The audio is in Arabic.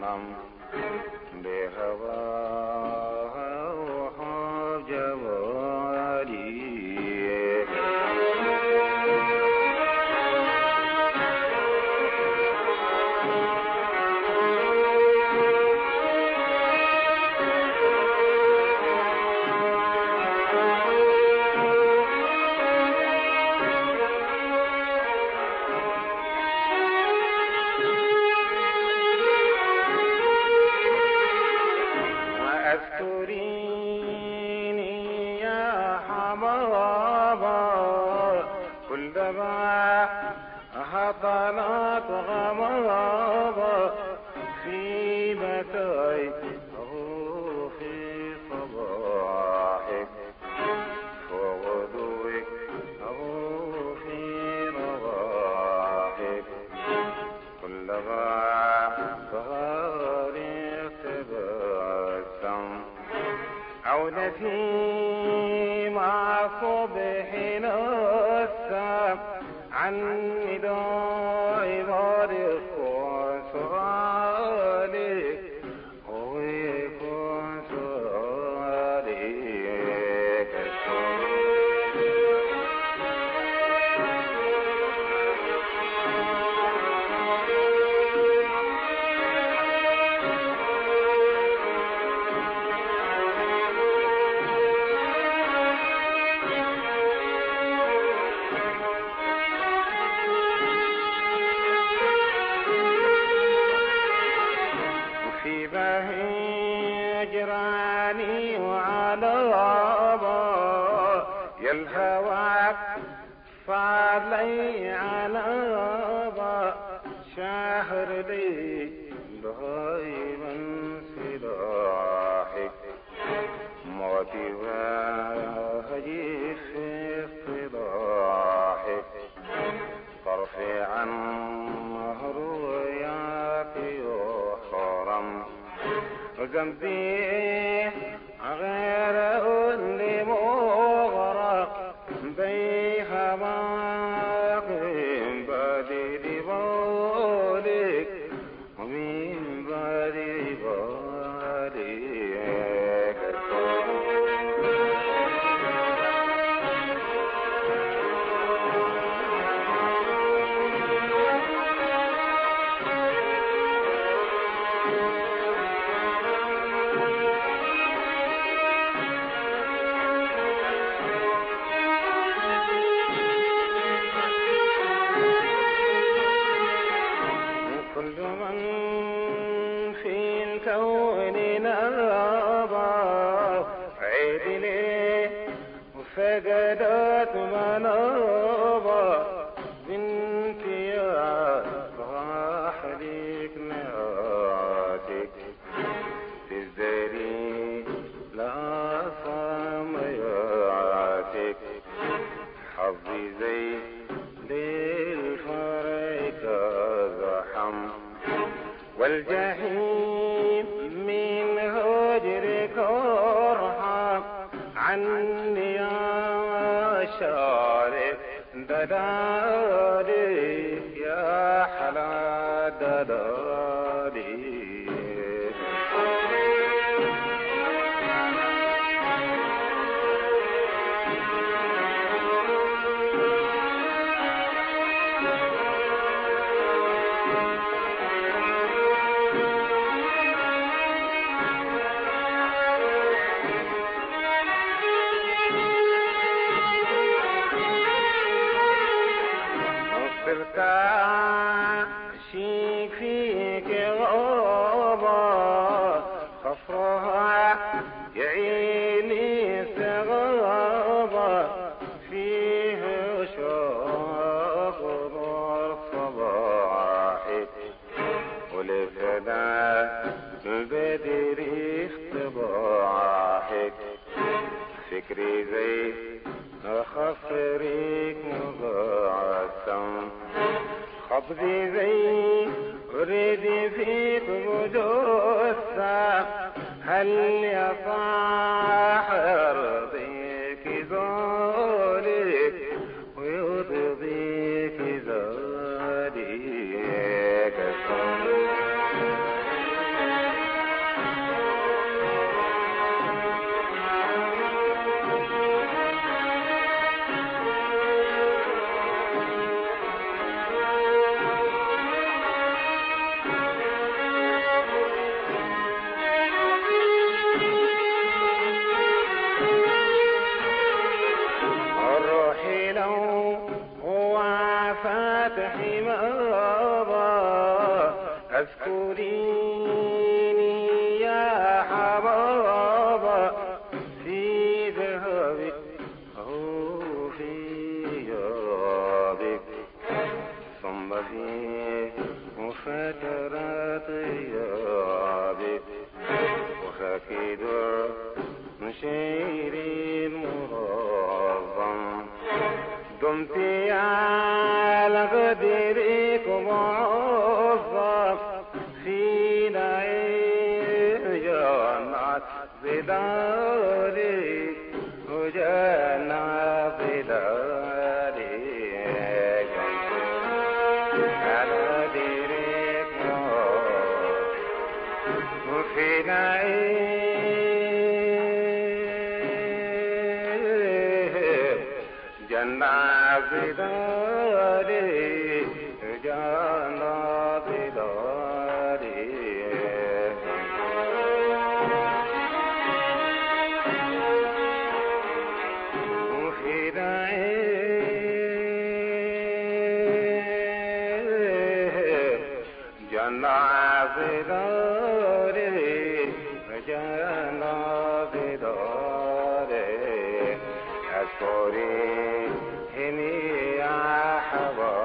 صنم بهواها وحب جوالي اذكريني يا حبابا كلما هطلت غمابا في متاعك أو في صباحك وغدوك أو في رواحك كلما عودتي مع صبح نسى عن نداء بارق وسؤالك ويكون سؤالك هجراني وعلى بابا يا الهوى فعلي على بابا شهر لي دائما سلاحك موتي وهجي في اصطلاحك طرفي عن رؤياك يحرم وذنبي غير اللي مغرق بيها باقي بديل بالك ومن بديل بالك كل من في الكون نابا عيد ليه وفقدت منابا بنتي يا راح ليك نياتك تزدري لا صمياتك حظي زي للفريق زحم والجحيم من هجرك ارحم عني يا شارك دلالك يا حلا دلالك شيك فيك غابة خفرها يعيني سغابة فيه شاق نور صباحك ولفنا البدر اختباحك فكري زي خفريك مبعثم خبزي زي وريدي فيك بجثة هل يا صاحر ضيك ذولك ويرضيك ذولك وفترات غيابي وخفيد مشيري المنظم دمت على قدرك موظف في نعيم جنات بداري وجنات بداري على قدرك موظف في نعيم جنات بداري جنات بداري وفي نعيم جنات بداري جنات بداري أذكري هني يا حبايبي